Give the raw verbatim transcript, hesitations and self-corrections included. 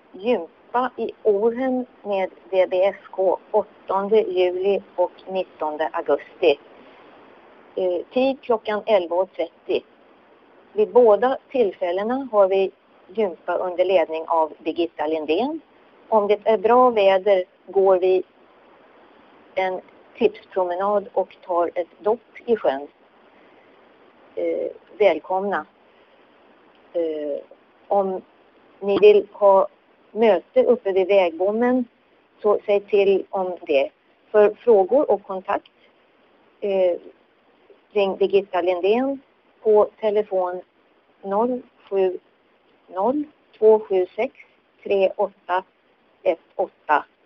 gympa i Orhen med D B F K åttonde juli och nittonde augusti. Eh, tid klockan elva och trettio. Vid båda tillfällena har vi gympa under ledning av Birgitta Lindén. Om det är bra väder går vi en tipspromenad och tar ett dopp i sjön. Eh, välkomna. Eh, om ni vill ha möte uppe vid vägbommen så säg till om det. För frågor och kontakt eh, ring Birgitta Lindén på telefon noll sju noll två sju sex tre åtta ett åtta.